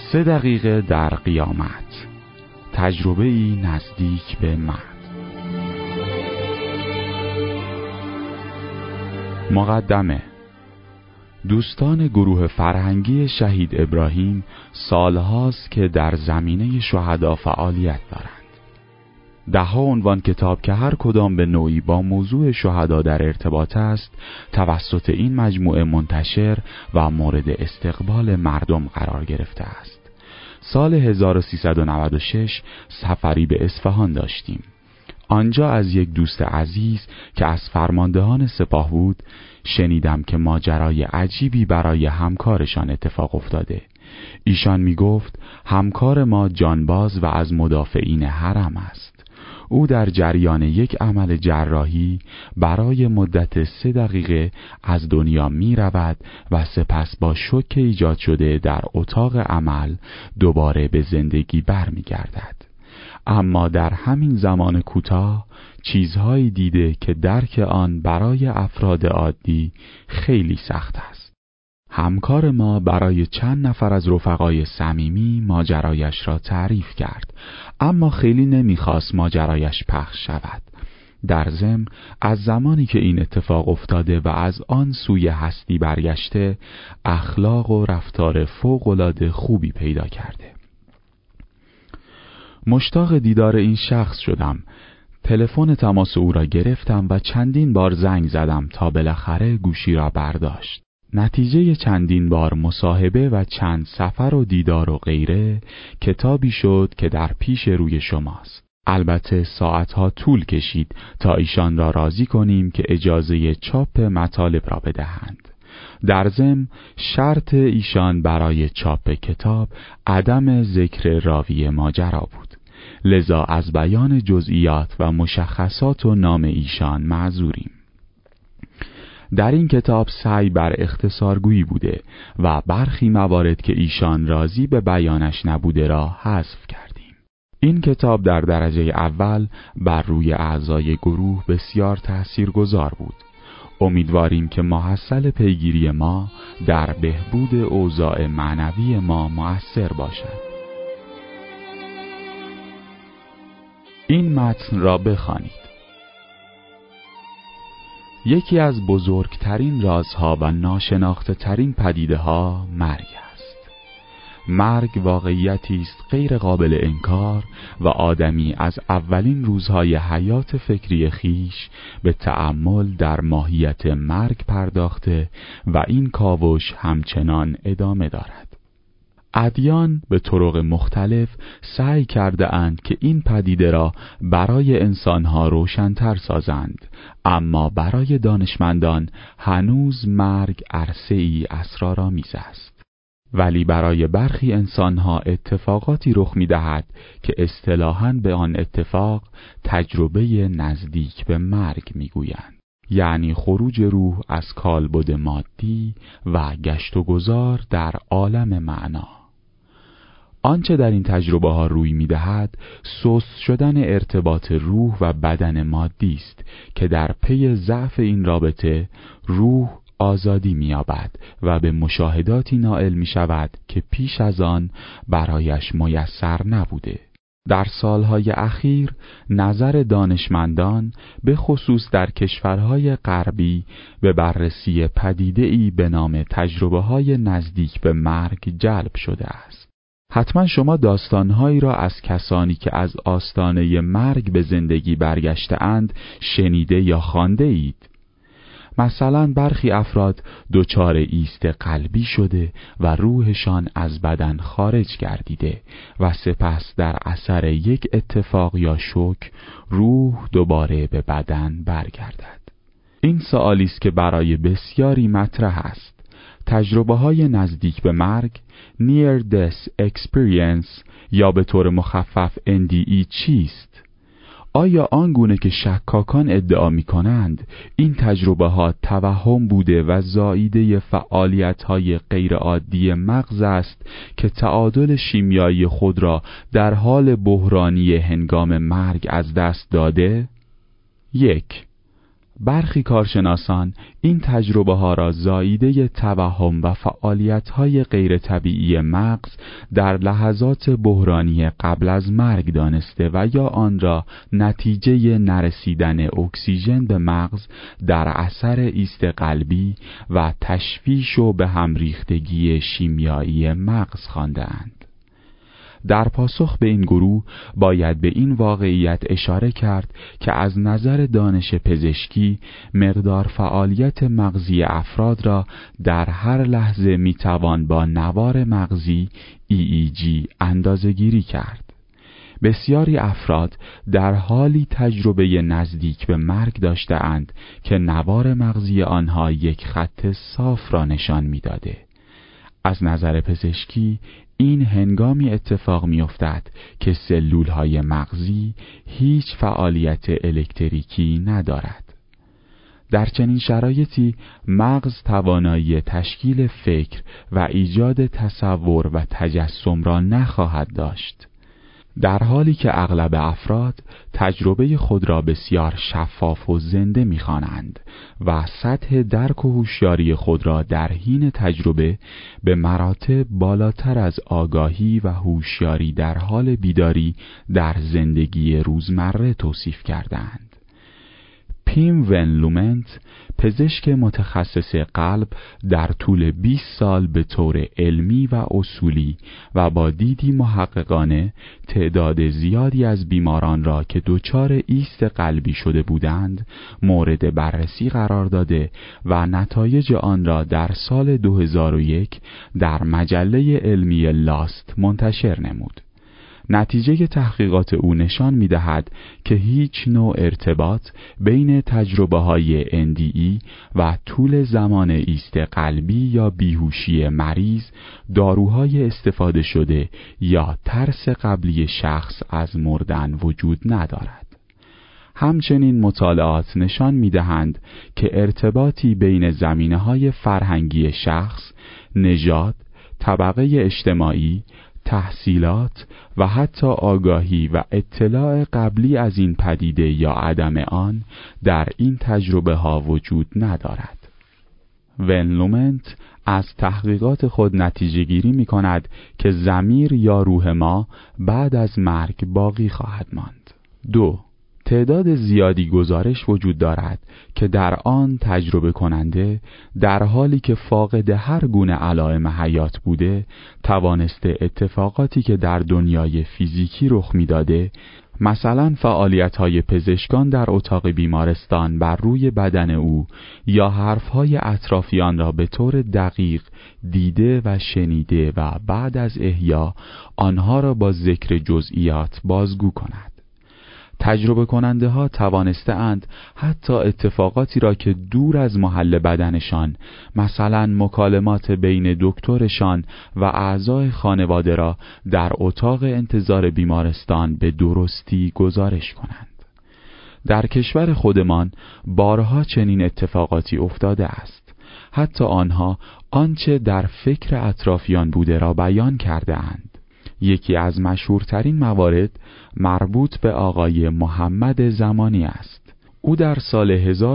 3 دقیقه در قیامت، تجربه‌ای نزدیک به مرگ. مقدمه. دوستان گروه فرهنگی شهید ابراهیم سالهاست که در زمینه شهدا فعالیت دارند. 10 عنوان کتاب که هر کدام به نوعی با موضوع شهدا در ارتباط است توسط این مجموعه منتشر و مورد استقبال مردم قرار گرفته است. سال 1396 سفری به اصفهان داشتیم. آنجا از یک دوست عزیز که از فرماندهان سپاه بود شنیدم که ماجرای عجیبی برای همکارشان اتفاق افتاده. ایشان می گفت همکار ما جانباز و از مدافعین حرم است. او در جریان یک عمل جراحی برای مدت 3 دقیقه از دنیا می رود و سپس با شوک ایجاد شده در اتاق عمل دوباره به زندگی برمی گردد. اما در همین زمان کوتاه چیزهایی دیده که درک آن برای افراد عادی خیلی سخت است. همکار ما برای چند نفر از رفقای صمیمی ماجرایش را تعریف کرد، اما خیلی نمیخواست ماجرایش پخش شود. در ضمن از زمانی که این اتفاق افتاده و از آن سوی هستی برگشته اخلاق و رفتار فوق‌العاده خوبی پیدا کرده. مشتاق دیدار این شخص شدم. تلفن تماس او را گرفتم و چندین بار زنگ زدم تا بالاخره گوشی را برداشت. نتیجه چندین بار مصاحبه و چند سفر و دیدار و غیره کتابی شد که در پیش روی شماست. البته ساعتها طول کشید تا ایشان را راضی کنیم که اجازه چاپ مطالب را بدهند. در ضمن شرط ایشان برای چاپ کتاب عدم ذکر راوی ماجرا بود، لذا از بیان جزئیات و مشخصات و نام ایشان معذوریم. در این کتاب سعی بر اختصارگویی بوده و برخی موارد که ایشان راضی به بیانش نبوده را حذف کردیم. این کتاب در درجه اول بر روی اعضای گروه بسیار تاثیرگذار بود. امیدواریم که محصل پیگیری ما در بهبود اوضاع معنوی ما مؤثر باشد. این متن را بخوانید. یکی از بزرگترین رازها و ناشناخته ترین پدیده ها مرگ است. مرگ واقعیتی است غیر قابل انکار و آدمی از اولین روزهای حیات فکری خیش به تأمل در ماهیت مرگ پرداخته و این کاوش همچنان ادامه دارد. ادیان به طرق مختلف سعی کرده اند که این پدیده را برای انسانها روشن‌تر سازند، اما برای دانشمندان هنوز مرگ عرصه‌ای اسرارآمیز است. ولی برای برخی انسانها اتفاقاتی رخ می‌دهد که اصطلاحاً به آن اتفاق تجربه نزدیک به مرگ می‌گویند. یعنی خروج روح از کالبد مادی و گشت و گذار در عالم معنا. آنچه در این تجربه ها روی می‌دهد سست شدن ارتباط روح و بدن مادی است که در پی ضعف این رابطه روح آزادی می‌یابد و به مشاهداتی نائل می‌شود که پیش از آن برایش میسر نبوده. در سالهای اخیر نظر دانشمندان به خصوص در کشورهای غربی به بررسی پدیده‌ای به نام تجربه‌های نزدیک به مرگ جلب شده است. حتما شما داستانهایی را از کسانی که از آستانه مرگ به زندگی برگشته اند شنیده یا خوانده اید. مثلا برخی افراد دچار ایست قلبی شده و روحشان از بدن خارج گردیده و سپس در اثر یک اتفاق یا شوک روح دوباره به بدن برگردد. این سوالی است که برای بسیاری مطرح است. تجربه‌های نزدیک به مرگ Near Death Experience یا به طور مخفف NDE چیست؟ آیا آنگونه که شکاکان ادعا می کنند این تجربه ها توهم بوده و زائیده فعالیت های غیرعادی مغز است که تعادل شیمیایی خود را در حال بحرانی هنگام مرگ از دست داده؟ 1. برخی کارشناسان این تجربه ها را زاییده توهم و فعالیت های غیر طبیعی مغز در لحظات بحرانی قبل از مرگ دانسته و یا آن را نتیجه نرسیدن اکسیژن به مغز در اثر ایست قلبی و تشویش و به هم ریختگی شیمیایی مغز خوانده‌اند. در پاسخ به این گروه باید به این واقعیت اشاره کرد که از نظر دانش پزشکی مقدار فعالیت مغزی افراد را در هر لحظه میتوان با نوار مغزی EEG اندازه‌گیری کرد. بسیاری افراد در حالی تجربه نزدیک به مرگ داشته‌اند که نوار مغزی آنها یک خط صاف را نشان می‌داده. از نظر پزشکی این هنگامی اتفاق می‌افتد که سلول‌های مغزی هیچ فعالیت الکتریکی ندارد. در چنین شرایطی مغز توانایی تشکیل فکر و ایجاد تصور و تجسم را نخواهد داشت، در حالی که اغلب افراد تجربه خود را بسیار شفاف و زنده می‌خوانند و سطح درک و هوشیاری خود را در حین تجربه به مراتب بالاتر از آگاهی و هوشیاری در حال بیداری در زندگی روزمره توصیف کردند. پیم ون لومنت، پزشک متخصص قلب، در طول 20 سال به طور علمی و اصولی و با دیدی محققانه تعداد زیادی از بیماران را که دچار ایست قلبی شده بودند مورد بررسی قرار داده و نتایج آن را در سال 2001 در مجله علمی لاست منتشر نمود. نتیجه تحقیقات او نشان می‌دهد که هیچ نوع ارتباط بین تجربه‌های NDE و طول زمان ایست قلبی یا بیهوشی مریض، داروهای استفاده شده یا ترس قبلی شخص از مردن وجود ندارد. همچنین مطالعات نشان می‌دهند که ارتباطی بین زمینه‌های فرهنگی شخص، نژاد، طبقه اجتماعی، تحصیلات و حتی آگاهی و اطلاع قبلی از این پدیده یا عدم آن در این تجربه ها وجود ندارد. ون لومنت از تحقیقات خود نتیجه گیری می کند که ضمیر یا روح ما بعد از مرگ باقی خواهد ماند. 2. تعداد زیادی گزارش وجود دارد که در آن تجربه کننده در حالی که فاقد هر گونه علائم حیات بوده توانسته اتفاقاتی که در دنیای فیزیکی رخ میداده، مثلا فعالیت‌های پزشکان در اتاق بیمارستان بر روی بدن او یا حرف‌های اطرافیان را به طور دقیق دیده و شنیده و بعد از احیا آنها را با ذکر جزئیات بازگو کند. تجربه کننده ها توانسته اند حتی اتفاقاتی را که دور از محل بدنشان، مثلا مکالمات بین دکترشان و اعضای خانواده را در اتاق انتظار بیمارستان به درستی گزارش کنند. در کشور خودمان بارها چنین اتفاقاتی افتاده است. حتی آنها آنچه در فکر اطرافیان بوده را بیان کرده اند. یکی از مشهورترین موارد مربوط به آقای محمد زمانی است. او در سال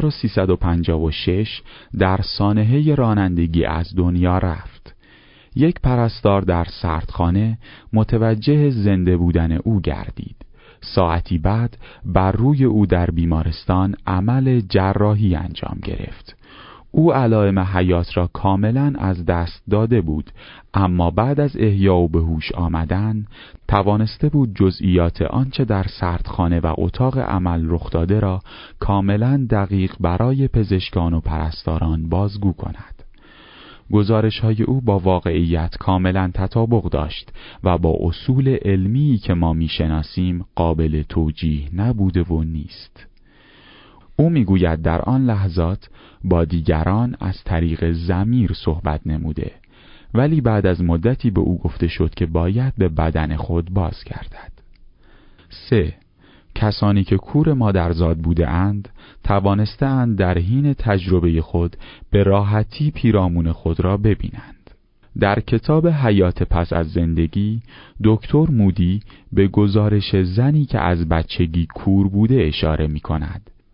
1356 در سانحه رانندگی از دنیا رفت. یک پرستار در سردخانه متوجه زنده بودن او گردید. ساعتی بعد بر روی او در بیمارستان عمل جراحی انجام گرفت. او علائم حیات را کاملا از دست داده بود، اما بعد از احیا و به هوش آمدن توانسته بود جزئیات آنچه در سردخانه و اتاق عمل رخ داده را کاملا دقیق برای پزشکان و پرستاران بازگو کند. گزارش‌های او با واقعیت کاملا تطابق داشت و با اصول علمی که ما می‌شناسیم قابل توجیه نبوده و نیست. او میگوید در آن لحظات با دیگران از طریق ضمیر صحبت نموده، ولی بعد از مدتی به او گفته شد که باید به بدن خود بازگردد. 3. کسانی که کور مادرزاد بوده اند توانسته اند در حین تجربه خود به راحتی پیرامون خود را ببینند. در کتاب حیات پس از زندگی دکتر مودی به گزارش زنی که از بچگی کور بوده اشاره می کند.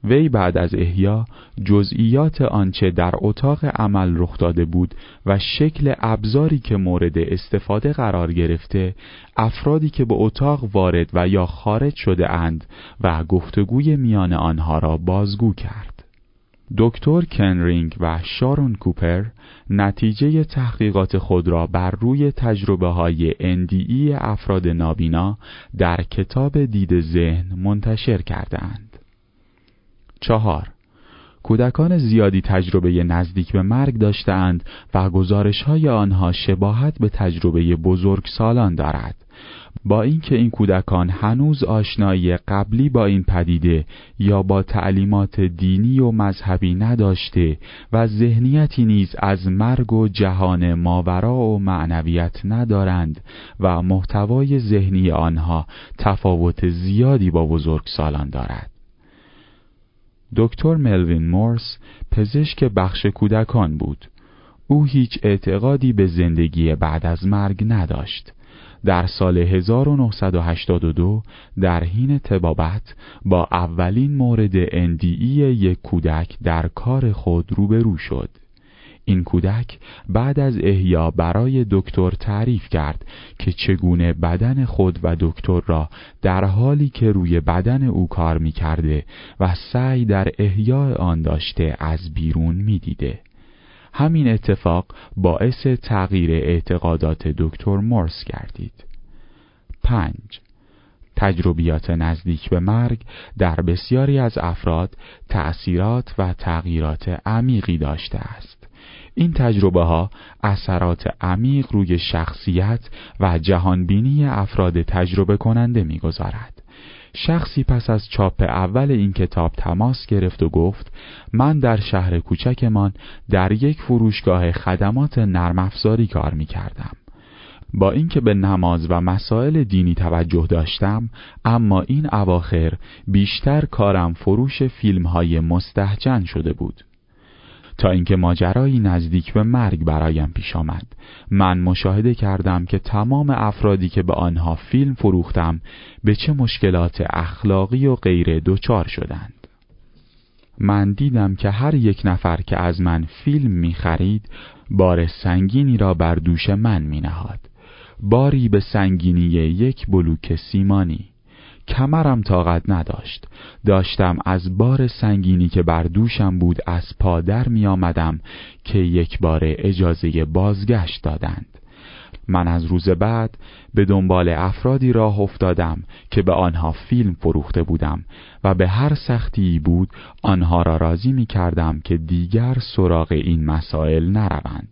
وی بعد از احیا جزئیات آنچه در اتاق عمل رخ داده بود و شکل ابزاری که مورد استفاده قرار گرفته، افرادی که به اتاق وارد و یا خارج شده اند و گفتگوی میان آنها را بازگو کرد. دکتر کنرینگ و شارون کوپر نتیجه تحقیقات خود را بر روی تجربه‌های NDE افراد نابینا در کتاب دید ذهن منتشر کردند. 4. کودکان زیادی تجربه نزدیک به مرگ داشتند و گزارش‌های آنها شباهت به تجربه بزرگسالان دارد. با اینکه این کودکان هنوز آشنایی قبلی با این پدیده یا با تعلیمات دینی و مذهبی نداشته و ذهنیتی نیز از مرگ و جهان ماورا و معنویت ندارند و محتوای ذهنی آنها تفاوت زیادی با بزرگسالان دارد. دکتر ملوین مورس پزشک بخش کودکان بود. او هیچ اعتقادی به زندگی بعد از مرگ نداشت. در سال 1982 در حین طبابت با اولین مورد NDE یک کودک در کار خود روبرو شد. این کودک بعد از احیا برای دکتر تعریف کرد که چگونه بدن خود و دکتر را در حالی که روی بدن او کار می‌کرده و سعی در احیای آن داشته از بیرون می‌دیده. همین اتفاق باعث تغییر اعتقادات دکتر مورس گردید. 5. تجربیات نزدیک به مرگ در بسیاری از افراد تأثیرات و تغییرات عمیقی داشته است. این تجربه ها اثرات عمیق روی شخصیت و جهانبینی افراد تجربه کننده می‌گذارد. شخصی پس از چاپ اول این کتاب تماس گرفت و گفت: من در شهر کوچکمان در یک فروشگاه خدمات نرم افزاری کار می‌کردم. با اینکه به نماز و مسائل دینی توجه داشتم، اما این اواخر بیشتر کارم فروش فیلم‌های مستهجن شده بود. تا اینکه ماجرایی نزدیک به مرگ برایم پیش آمد. من مشاهده کردم که تمام افرادی که به آنها فیلم فروختم به چه مشکلات اخلاقی و غیره دچار شدند. من دیدم که هر یک نفر که از من فیلم می خرید بار سنگینی را بر دوش من می نهاد. باری به سنگینی یک بلوک سیمانی. کمرم طاقت نداشت. داشتم از بار سنگینی که بر دوشم بود از پا در می آمدم که یک بار اجازه بازگشت دادند. من از روز بعد به دنبال افرادی راه افتادم که به آنها فیلم فروخته بودم و به هر سختی بود آنها را راضی می کردم که دیگر سراغ این مسائل نروند.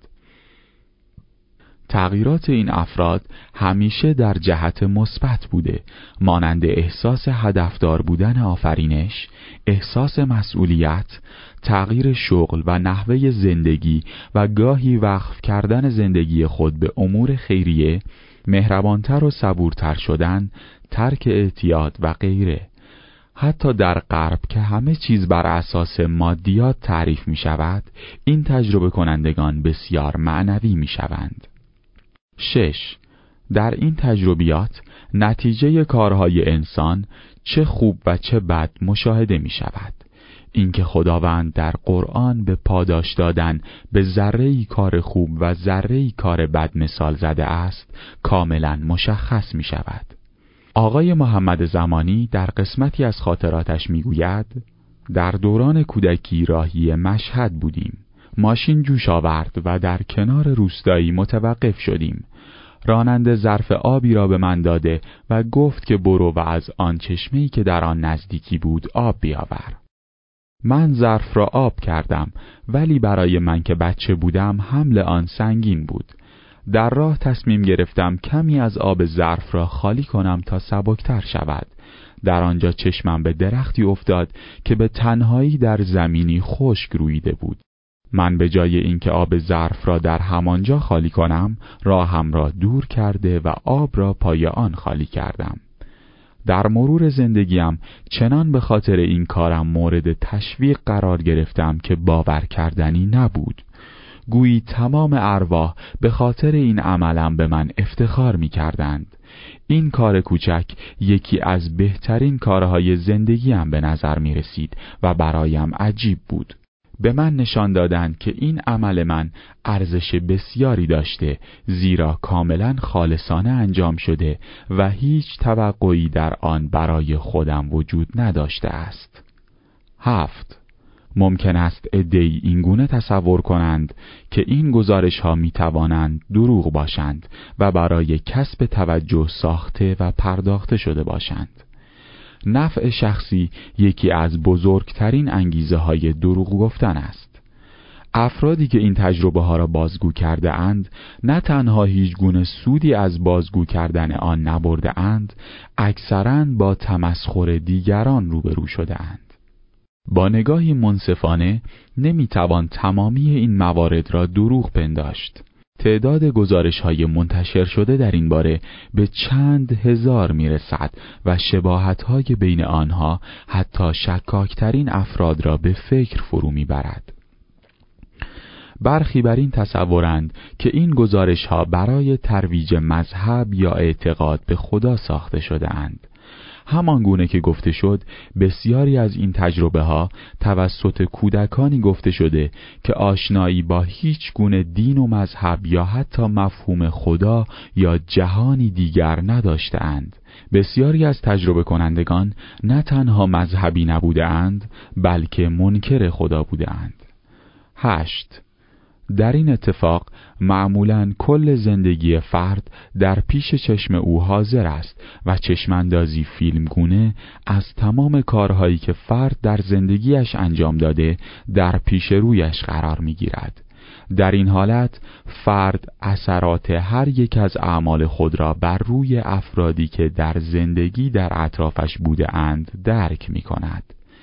تغییرات این افراد همیشه در جهت مثبت بوده، مانند احساس هدفدار بودن آفرینش، احساس مسئولیت، تغییر شغل و نحوه زندگی و گاهی وقف کردن زندگی خود به امور خیریه، مهربانتر و صبورتر شدن، ترک اعتیاد و غیره. حتی در غرب که همه چیز بر اساس مادیات تعریف می شود، این تجربه کنندگان بسیار معنوی می شوند. 6. در این تجربیات نتیجه کارهای انسان چه خوب و چه بد مشاهده می شود. اینکه خداوند در قرآن به پاداش دادن به ذره‌ای کار خوب و ذره‌ای کار بد مثال زده است کاملا مشخص می شود. آقای محمد زمانی در قسمتی از خاطراتش می گوید: در دوران کودکی راهی مشهد بودیم. ماشین جوش آورد و در کنار روستایی متوقف شدیم. راننده ظرف آبی را به من داده و گفت که برو و از آن چشمه‌ای که در آن نزدیکی بود آب بیاور. من ظرف را آب کردم، ولی برای من که بچه بودم حمل آن سنگین بود. در راه تصمیم گرفتم کمی از آب ظرف را خالی کنم تا سبکتر شود. در آنجا چشمم به درختی افتاد که به تنهایی در زمینی خشک رویده بود. من به جای اینکه آب ظرف را در همانجا خالی کنم، راهم را دور کرده و آب را پای آن خالی کردم. در مرور زندگیم چنان به خاطر این کارم مورد تشویق قرار گرفتم که باور کردنی نبود. گویی تمام ارواح به خاطر این عملم به من افتخار می کردند. این کار کوچک یکی از بهترین کارهای زندگیم به نظر می رسید و برایم عجیب بود. به من نشان دادند که این عمل من ارزش بسیاری داشته، زیرا کاملا خالصانه انجام شده و هیچ توقعی در آن برای خودم وجود نداشته است. 7. ممکن است عده‌ای اینگونه تصور کنند که این گزارش ها می توانند دروغ باشند و برای کسب توجه ساخته و پرداخته شده باشند. نفع شخصی یکی از بزرگترین انگیزه های دروغ گفتن است. افرادی که این تجربه ها را بازگو کرده اند نه تنها هیچ گونه سودی از بازگو کردن آن نبرده اند، اکثراً با تمسخر دیگران روبرو شده اند. با نگاهی منصفانه نمیتوان تمامی این موارد را دروغ پنداشت. تعداد گزارش‌های منتشر شده در این باره به چند هزار میرسد و شباهت‌های بین آنها حتی شکاکترین افراد را به فکر فرو میبرد. برخی بر این تصورند که این گزارش‌ها برای ترویج مذهب یا اعتقاد به خدا ساخته شده اند. همان گونه که گفته شد، بسیاری از این تجربه ها توسط کودکانی گفته شده که آشنایی با هیچ گونه دین و مذهب یا حتی مفهوم خدا یا جهانی دیگر نداشته اند. بسیاری از تجربه کنندگان نه تنها مذهبی نبوده اند، بلکه منکر خدا بوده اند. 8. در این اتفاق معمولاً کل زندگی فرد در پیش چشم او حاضر است و چشماندازی فیلمگونه از تمام کارهایی که فرد در زندگیش انجام داده در پیش رویش قرار می گیرد. در این حالت فرد اثرات هر یک از اعمال خود را بر روی افرادی که در زندگی در اطرافش بوده اند درک می کند.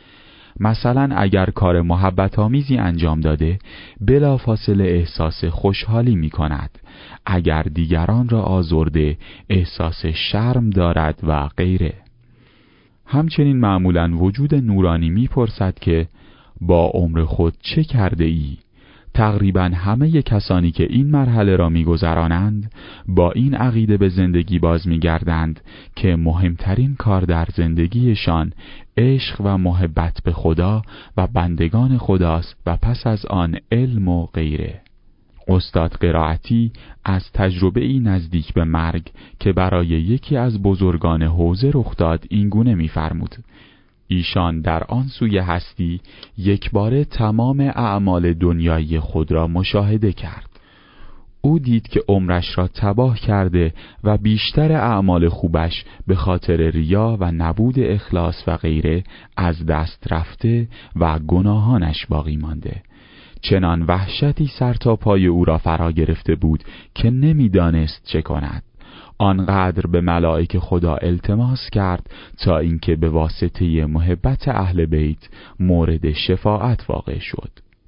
مثلا اگر کار محبت آمیزی انجام داده بلافاصله احساس خوشحالی می کند، اگر دیگران را آزرده احساس شرم دارد و غیره. همچنین معمولا وجود نورانی می پرسد که با عمر خود چه کرده ای؟ تقریبا همه کسانی که این مرحله را می‌گذرانند با این عقیده به زندگی باز می‌گردند که مهمترین کار در زندگیشان عشق و محبت به خدا و بندگان خداست و پس از آن علم و غیره. استاد قرائتی از تجربه‌ای نزدیک به مرگ که برای یکی از بزرگان حوزه رخ داد اینگونه می‌فرمود: ایشان در آن سوی هستی یکباره تمام اعمال دنیایی خود را مشاهده کرد. او دید که عمرش را تباه کرده و بیشتر اعمال خوبش به خاطر ریا و نبود اخلاص و غیره از دست رفته و گناهانش باقی مانده. چنان وحشتی سر تا پای او را فرا گرفته بود که نمیدانست چه کند. آنقدر به ملائک خدا التماس کرد تا اینکه به واسطه محبت اهل بیت مورد شفاعت واقع شد.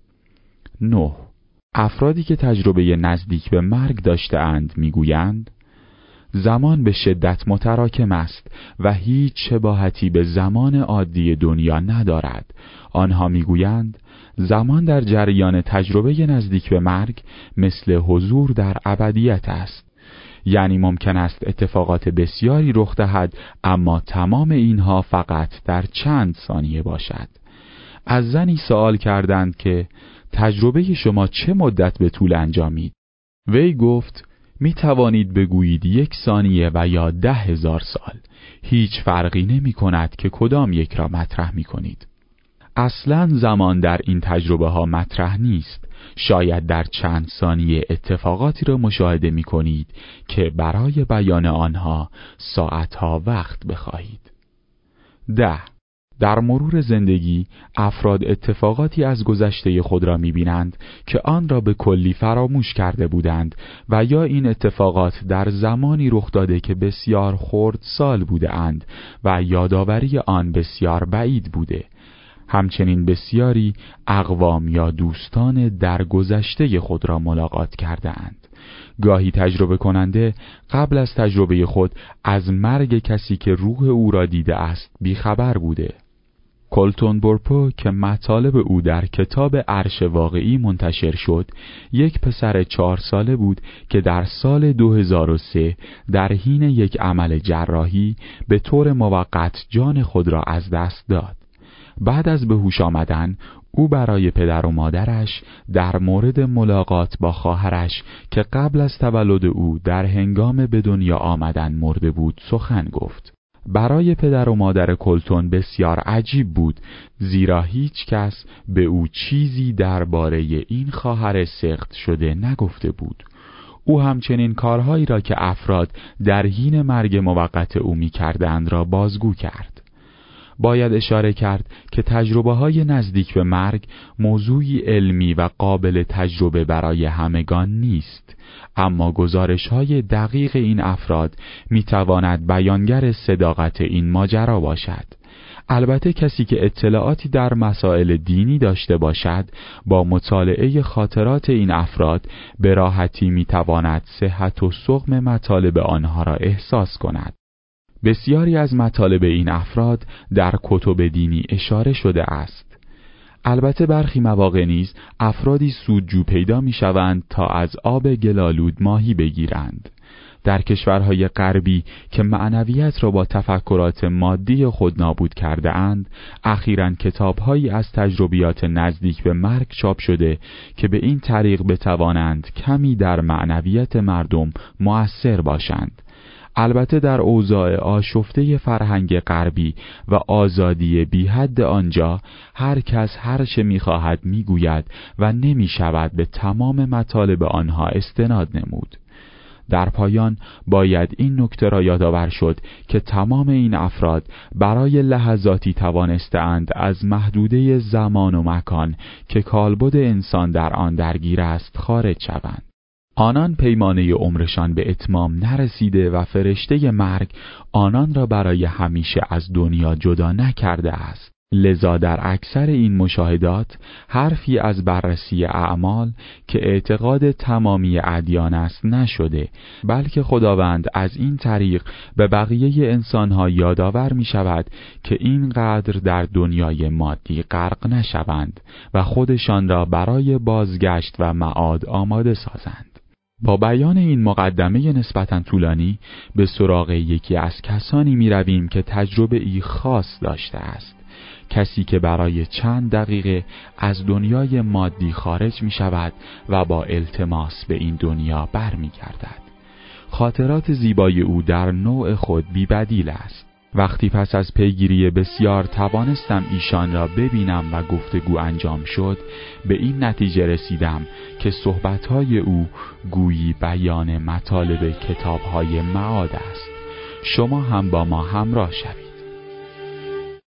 9. افرادی که تجربه نزدیک به مرگ داشته اند میگویند زمان به شدت متراکم است و هیچ شباهتی به زمان عادی دنیا ندارد. آنها میگویند زمان در جریان تجربه نزدیک به مرگ مثل حضور در ابدیت است. یعنی ممکن است اتفاقات بسیاری رخ دهد اما تمام اینها فقط در چند ثانیه باشد. از زنی سوال کردند که تجربه شما چه مدت به طول انجامید؟ وی گفت می توانید بگویید 1 ثانیه و یا 10,000 سال. هیچ فرقی نمی کند که کدام یک را مطرح می کنید. اصلاً زمان در این تجربه ها مطرح نیست. شاید در چند ثانیه اتفاقاتی را مشاهده می کنید که برای بیان آنها ساعتها وقت بخواهید. 10. در مرور زندگی افراد اتفاقاتی از گذشته خود را می بینند که آن را به کلی فراموش کرده بودند و یا این اتفاقات در زمانی رخ داده که بسیار خردسال بوده اند و یادآوری آن بسیار بعید بوده. همچنین بسیاری اقوام یا دوستان در گذشته خود را ملاقات کرده اند. گاهی تجربه کننده قبل از تجربه خود از مرگ کسی که روح او را دیده است بیخبر بوده. کولتون بورپو که مطالب او در کتاب عرش واقعی منتشر شد، یک پسر 4 ساله بود که در سال 2003 در حین یک عمل جراحی به طور موقت جان خود را از دست داد. بعد از به هوش آمدن، او برای پدر و مادرش در مورد ملاقات با خواهرش که قبل از تولد او در هنگام به دنیا آمدن مرده بود سخن گفت. برای پدر و مادر کولتون بسیار عجیب بود، زیرا هیچ کس به او چیزی درباره این خواهر سقط شده نگفته بود. او همچنین کارهایی را که افراد در حین مرگ موقت او می‌کردند را بازگو کرد. باید اشاره کرد که تجربه‌های نزدیک به مرگ موضوعی علمی و قابل تجربه برای همگان نیست، اما گزارش‌های دقیق این افراد می‌تواند بیانگر صداقت این ماجرا باشد. البته کسی که اطلاعاتی در مسائل دینی داشته باشد، با مطالعه خاطرات این افراد به راحتی می‌تواند صحت و سقم مطالب آنها را احساس کند. بسیاری از مطالب این افراد در کتب دینی اشاره شده است. البته برخی مواقع نیز افرادی سودجو پیدا می‌شوند تا از آب گلالود ماهی بگیرند. در کشورهای غربی که معنویت را با تفکرات مادی خود نابود کرده اند، اخیراً کتاب‌هایی از تجربیات نزدیک به مرگ چاپ شده که به این طریق بتوانند کمی در معنویت مردم مؤثر باشند. البته در اوضاع آشفته فرهنگ غربی و آزادی بی حد آنجا، هر کس هر چه می‌خواهد می‌گوید و نمی‌شود به تمام مطالب آنها استناد نمود. در پایان باید این نکته را یادآور شد که تمام این افراد برای لحظاتی توانستند از محدوده زمان و مکان که کالبد انسان در آن درگیر است خارج شوند. آنان پیمانه عمرشان به اتمام نرسیده و فرشته مرگ آنان را برای همیشه از دنیا جدا نکرده است. لذا در اکثر این مشاهدات حرفی از بررسی اعمال که اعتقاد تمامی ادیان است نشده، بلکه خداوند از این طریق به بقیه انسانها یادآور می شود که اینقدر در دنیای مادی غرق نشوند و خودشان را برای بازگشت و معاد آماده سازند. با بیان این مقدمه نسبتاً طولانی به سراغ یکی از کسانی می رویم که تجربه ای خاص داشته است. کسی که برای چند دقیقه از دنیای مادی خارج می شود و با التماس به این دنیا بر می گردد. خاطرات زیبای او در نوع خود بی‌بدیل است. وقتی پس از پیگیری بسیار توانستم ایشان را ببینم و گفتگو انجام شد، به این نتیجه رسیدم که صحبتهای او گویی بیان مطالب کتابهای معاد است. شما هم با ما همراه شوید.